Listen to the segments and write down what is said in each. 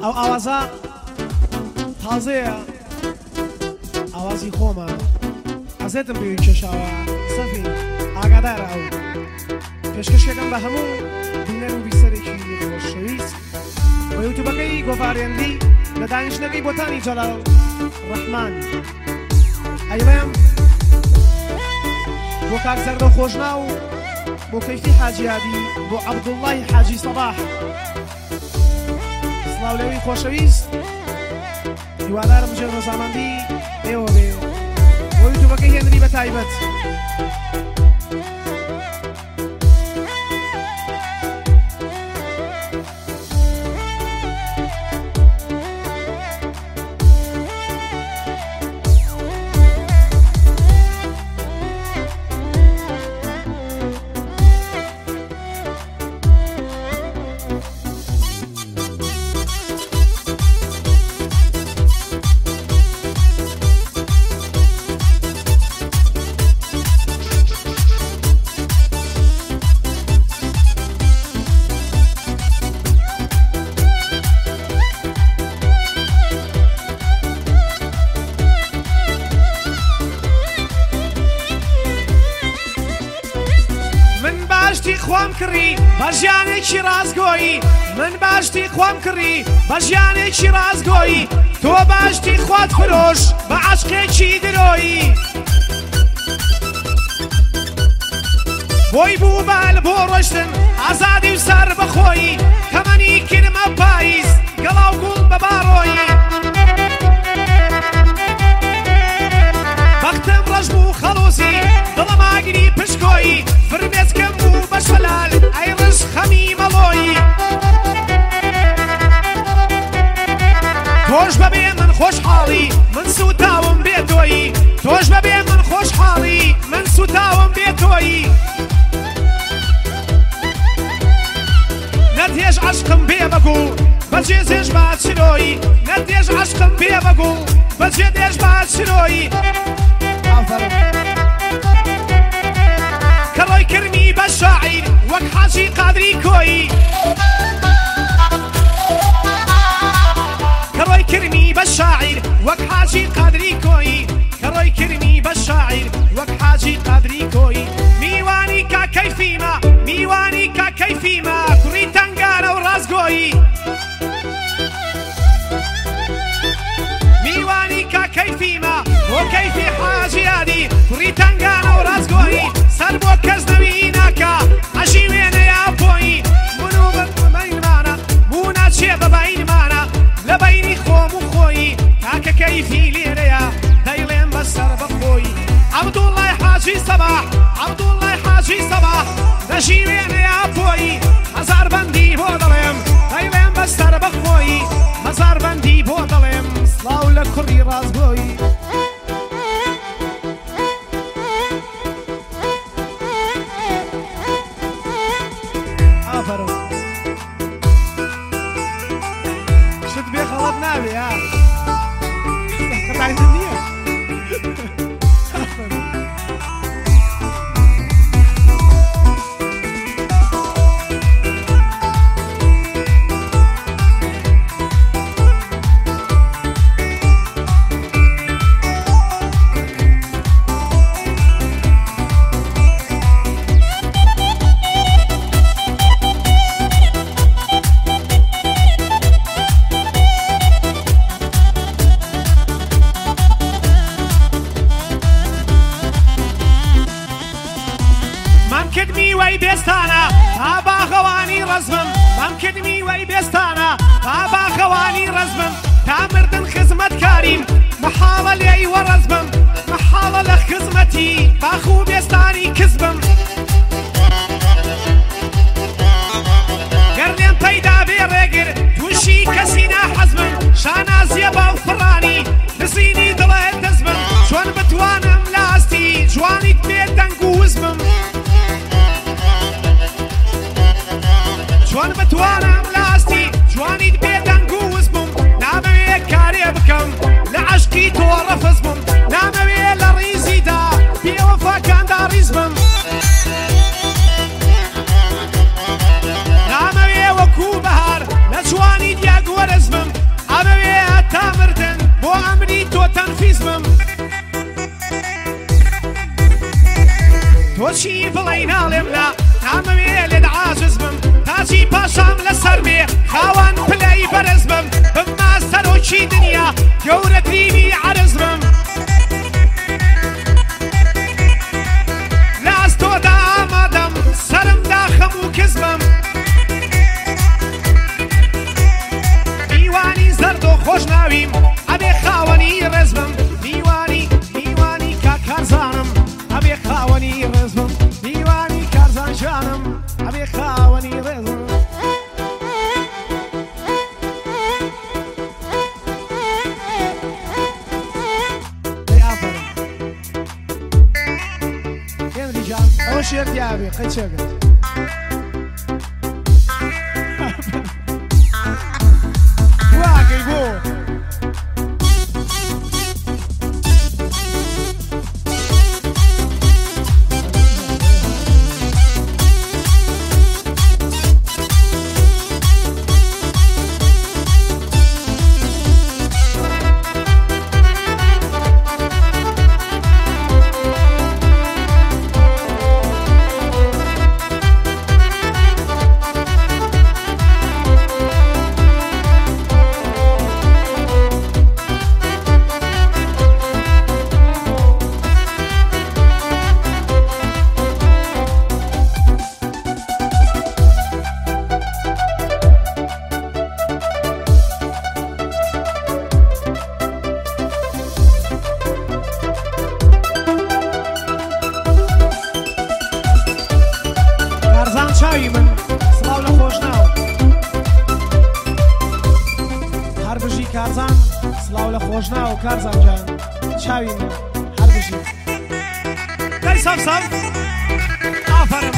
ئەو ئاوازە تازەیە ئاوازی خۆمە حەزێتم بێوی کێشاوە سەفی ئاگادارە ئەو پێشکەشێکم بە هەموو دینەر و بیسەرێکی خۆشەویست بۆ یوتیوبەکەی گۆڤارێندی لە دانیشتنەکەی بۆتانی جەلال ڕەحمان ئەیڵێم بۆ کاک زەردە خۆشنا و بۆ کەیفی حاجیادی بۆ عەبدوڵڵای حاجی سەباح سڵاو لەوەی خۆشەویست هیوادارم ژێر ڕەزامەندی ئێوە بێ بۆ یوتیوبەکەی هێنری بە تایبەت خوام کڕی بە ژیانێکی ڕازگۆیی من باشتی خوام کڕی بە ژیانێکی ڕازگۆیی تۆ باشتی خوات فرۆش بە عاشقێکی درۆیی بۆی بوو بەل بۆ ڕۆشتن ئازادی و سەر بەخۆیی کەمەنی کرمە پاییز گەڵاو گوڵ بە باڕۆیی بەختم ڕەش بوو خەڵوسی دڵم ئاگری پشکۆیی فرمێسکەم بوو بە شەلال ئەی ڕژ خەمی مەڵۆیی تۆش بەبێ من خۆشحاڵی من سوتاوم بێ تۆیی تۆش بەبێ من خۆشحاڵی من سوتاوم بێ تۆیی نەتێژ عەشقم بێ بەگوڵ بەجێ زێژ با چرۆیی نەتێژ عەشقم بێ بەگوڵ بەجێ دێژ با چرۆیی کەڕۆی کرمی بە شاعیر وەک حاجی قادری کۆیی کەڕۆی کرمی بە شاعیر وەک حاجی قادری کۆیی کەڕۆی کرمی بە شاعیر وەک حاجی قادری کۆیی میوانی کا کەیفیمە میوانی کا کەیفیمە کوڕی تەنگارە و ڕازگۆیی میوانی کا کەیفیمە بۆ کەیفی حاجیادی کوڕی تەنگانە و ڕازگۆیی سەر بۆ کەس نەوی ناکە عەژی وێنەیە بۆیی من و بەینمانە بوو ناچێ بە بەینمانە لە بەینی خۆم و خۆیی تاکە کەیفی لێرەیە دەیڵێم بەسەر بەخۆیی عەبدوڵڵای حاجی سەباح عەبدوڵڵای حاجی سەباح دەژی وێنەیە بۆیی هەزار بەندی بۆ دەڵێم دەیڵێم بەسەر بەخۆیی هەزار بەندی بۆ دەڵێم سڵاو لە کوڕی ڕازگۆیی شت بێ خەڵەت نابێ یا قەتایتن نییە وەی بێستانە تا باغەوانی ڕەزمم مام کردمی وەی بێستانە تا باغەوانی ڕەزمم تا مردن خزمەتکاریم محاڵە لێی وەڕەزمم محاڵە لە خزمەتی باخ و بێستانی کزبم گەر لێم پەیدا بێ ڕێگر تووشی کەسی ناحەزمم شانازیە باو فڕانی نزینی دڵێ دەزمم چۆن بتوانم لاستی جوانیت بێ دەنگ و وزمم چۆن بتوانم لاستی جوانیت بێ دەنگ و وزبم نامەوێ کارێ بکەم لە عەشقی تۆ ڕەفز بم نامەوێ لە ڕیزیدا بێوەفاکاندا ڕیز بم نامەوێ وەکوو بەهار لە جوانیت یاک وەرز بم تۆچی بڵێ ناڵێم لا نامەوێ لێت عاجز بم تاجی پاشام لەسەر بێ خاوەن پلەی بەرز بم بمما سەرۆکی دنیا گەورەترینی عەرز بم لە ئەستۆدا ئامادەم سەرمدا خەم و کز بم میوانی زەرد و خۆش ناویم ئەبێ خاوەنی ڕێز بم میوانی کاکارزانم ئەبێ خاوەنی ڕێز بم میوانی کارزان ژانم ئەبێ خاوەنی ڕێز بم ئەوە شێر دیابێ قەچێگە واگەی بۆ چاوی من سڵاو لە خۆشناو هەر بژی کارزان سڵاو لە خۆشناو کارزان جان چاوی من هەر بژی دەی سەف ئافەرم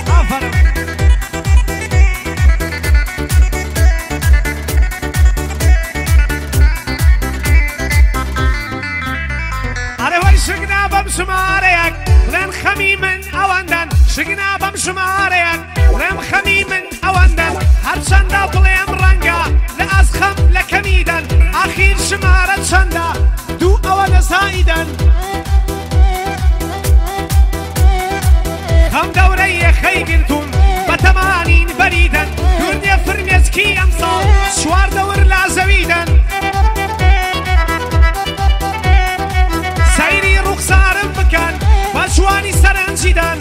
ئەرێ وەی شگنا بەم شمارەیەک بڵێن خەمی من ئەوەندەن شگنا بەم شمارەیەک بڵێم خەمی من ئەوەندەن هەرچەندە بڵێم ڕەنگە لە ئەسخەم لە کەمیدەن ئاخیر شمارە چەندە دوو ئەوە لە سایدەن خەم دەورەی یەخەی گرتوم بە تەمانین بەریدەن دوورنێ فرمێسکی ئەمساڵ چوار دەور لا زەویدەن سەیری ڕوخسارم بکەن بە جوانی سەرنجیدەن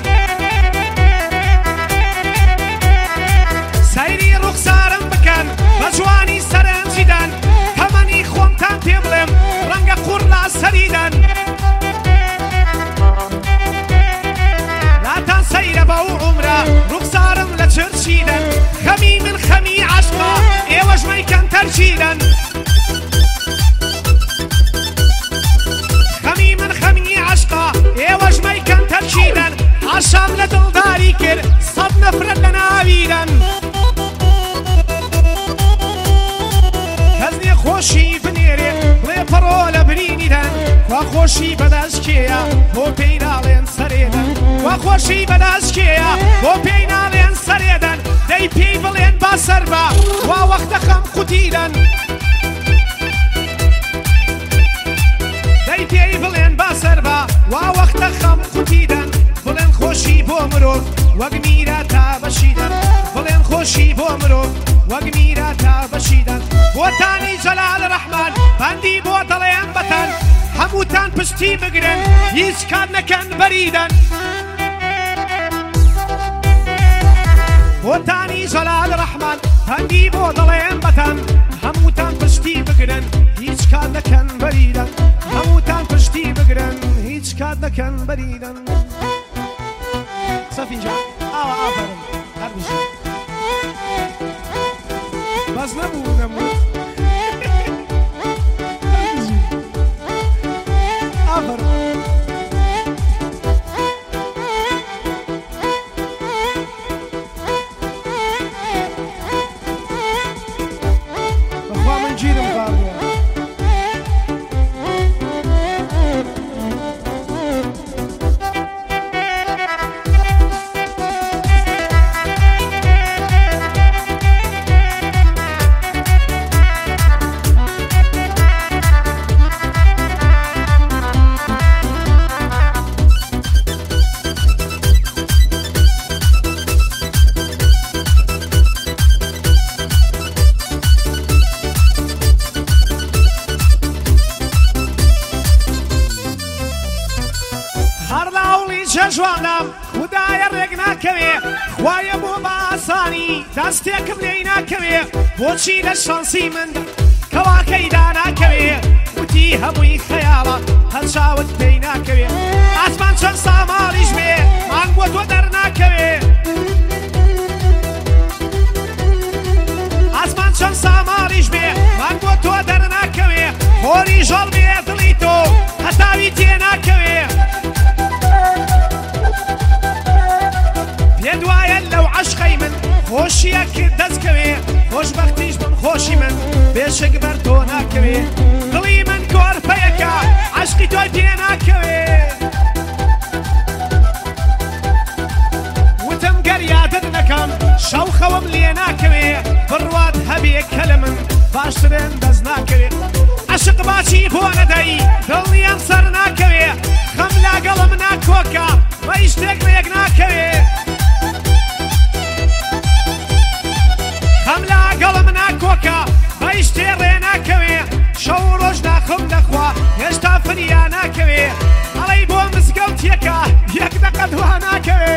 سەیری ڕوخسارم بکەن بە جوانی سەرنجیدەن تەمەنی خۆمتان پێ بڵێم ڕەنگە قوڕ لا سەریدەن لاتان سەیرە بەو عومرە ڕوخسارم لە چرچیدەن خەمی من خەمی عەشقا ئێوەش مەیکەن تەرچیدەن خەمی من خەمی عەشقا ئێوەش مەیکەن تەرچیدەن عەشام لە دڵداری کرد سەد نەفرەت لە ناویدەن کەس خۆشی بنێرێ بڵێ پەڕۆ لە برینیدەن وا خۆشی بەدەست کێیە بۆ پێی ناڵێن سەرێدەن وا خۆشی بەدەست کێیە بۆ پێی ناڵێن سەرێدەن دەی پێی بڵێن با سەر بە وا وەختە خەم قوتیدەن دەی پێی بڵێن با سەر بە وا وەختە خەم قوتیدەن بڵێن خۆشی بۆ مرۆڤ وەک میرە تا بەشیدەن بڵێن خۆشی بۆ مرۆڤ وەک میرە تا بەشیدەن بۆتانی جەلال ڕەحمان بەندی بۆ دەڵێن بەتەن هەمووتان پشتی بگرن هیچ کار نەکەن بەریدەن بۆتانی جەلال ڕەحمان بەندی بۆ دەڵێن بەتەن هەمووتان پشتی بگرن هیچ کار نەکەن بەریدەن هەمووتان پشتی بگرن هیچ کار نەکەن بەریدەن سەفی جان ئاوا ئافەرم هەر بژی بەس نەبوو نەموو ئافەرم بەخوا من گیرم کاردووە جەژوانم خودایە ڕێک ناکەوێ خوایە بۆ باسانی دەستێکم لێی ناکەوێ بۆچی لە شانسی من کەواکەیدا ناکەوێ وتی هەمووی خەیاڵە هەرچاوت پێی ناکەوێ ئاسمان چەند ساماڵیش بێ مانگ بۆ تۆ دەرناکەوێ ئاسمان چەند ساماڵیش بێ مانگ بۆ تۆ دەرناکەوێ خۆری ژەڵ بێ دڵی تۆ هەتاوی تێناکەوێ پێدوایە لەو عەشقەی من خۆشیە کرد دەستکەوێ خۆشبەختیش بم خۆشی من بێشک بەر تۆ ناکەوێ دڵی من گۆرپەیەکە عەشقی تۆی پێ ناکەوێ وتم گەریادت نەکەم شەو خەوم لێ ناکەوێ بڕوات هەبێ کە لە من باشترێن دەست ناکەوێ عەشق باچی بۆ نەدەی دڵنیام سەر ناکەوێ خەم لاگەڵم ناکۆکە بە هیچ شتێک ڕێک ناکەوێ خەم لاگەڵم ناکۆکە بە هیچ شتێ ڕێ ناکەوێ شەو ڕۆژ ناخەم دەخوا هێشتا فریا ناکەوێ هەڵەی بۆ مزگەوتیەکە یەک دەقە دوا ناکەوێ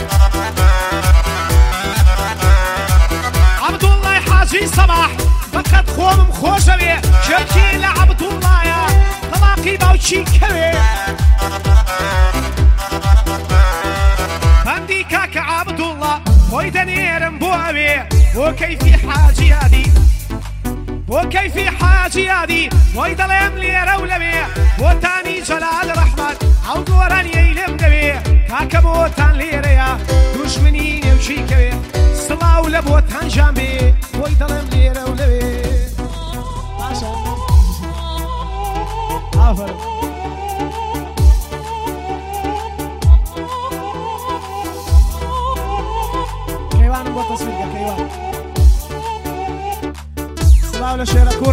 عەبدوڵڵای حاجی سەباح فقط خۆمم خۆشەوێ شێرکی لە عەبدوڵڵایە تەڵاقی باوکی کەوێ بەندی کاکە عەبدوڵڵا خۆی دەنێرم بۆ ئەوێ بۆ کەیفی حاجیادی بۆ کەیفی حاجیادی بۆی دەڵێم لێرە و لەوێ بۆتانی جەلال ڕەحمەت ئەو گۆرانیەی لێم دەوێ کاکە بۆتان لێرەیە دوژمنی نێوچی کەوێ سڵاو لە بۆتان ژان بێ بۆی دەڵێم لێرە و لەوێ باشە ئافەرم کەیوانم بۆ تەسویرگە کەیوان سڵاو لە شێرە کوڕ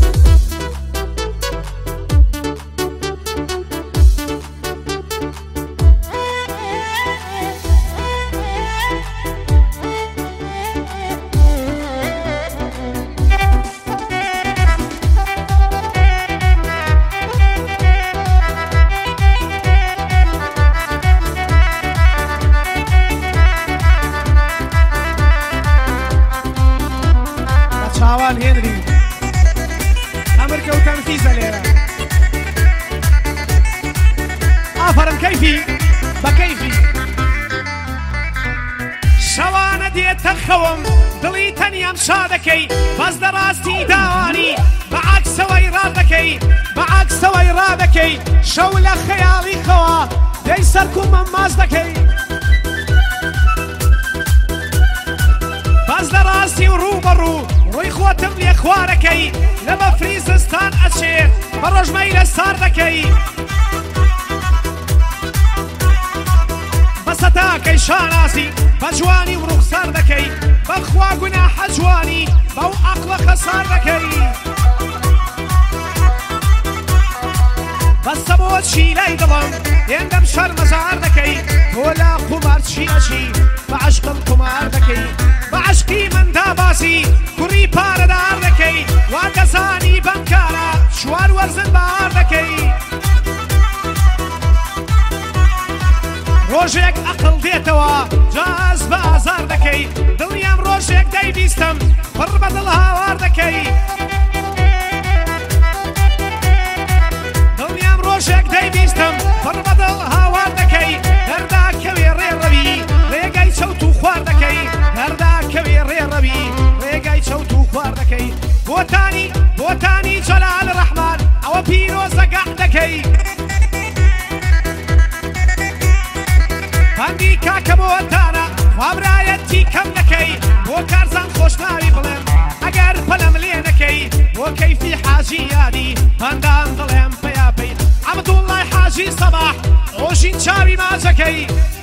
چاوان هێنری ئەمر کەوتەن فیزە لێرە ئافەرم کەیفی بە کەیفی شەوانە دێتە خەوم دڵی تەنیام شا دەکەی بەس دەڕاستی داوانی بە عەکسەوەی ڕادەکەی بە عەکسەوەی ڕادەکەی شەو لە خەیاڵی خەوا دەی سەرکومەم ماز دەکەی بەس دەڕاستی و ڕووبەڕوو ڕووی خۆتم لێ خوارەکەی لە بەفری زستان ئەچێ بە ڕۆژمەی لە سار دەکەی بە سەتاکەی شاناسی بە جوانی و ڕوخسار دەکەی بەخوا گوناحە جوانی بەو عەقڵە خەسار دەکەی بەستە بۆ چی لای دڵم هێندەم شەرمەزار دەکەی تۆ لە قومار چیەچی بە عەشقم قومار دەکەی بە عەشقی مندا باسی کوڕی پارەدار دەکەی وا دەزانی بەم کارە شوار وەرزن بەهار دەکەی ڕۆژێک عەقڵ دێتەوە جاز بە ئازار دەکەی دڵیام ڕۆژێک دەیبیستم پڕ بە دڵ هاوار دەکەی دڵیام ڕۆژێک دەیبیستم پڕ بە دڵ هاوار دەکەی هەرداکەوێ ڕێڕەوی ڕێگای چەوت و خوار دەکەی هەرداکەوێ ڕێڕەوی ڕێگای چەوت و خوار دەکەی بۆتانی جەلال ڕەحمان ئەوە پیرۆزە گەح دەکەی بەندی کاکە بۆتانە وابرایەتی کەم دەکەی بۆ کارزان خۆشناوی بڵێم ئەگەر پەلەم لێ نەکەی بۆ کەیفی حاجی یادی بەندان دڵێم پەیاپەی عەبدوڵڵای حاجی سەباح ڕۆژین چاوی ماچەکەی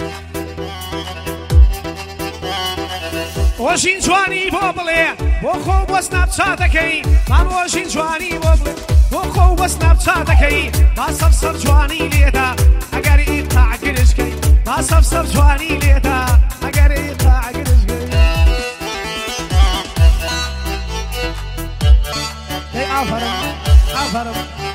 ڕۆژین جوانی بۆ بڵێ بۆ خۆ بۆ سناپچاتەکەی مام ڕۆژین جوانی بۆ بڵێ بۆ خۆ بۆ سناپچاتەکەی با سەر جوانی لێدا ئەگەر ئیقاع گرشکەی با سەر جوانی لێدا ئەگەر ئیقاع گرشکەی ئافەرم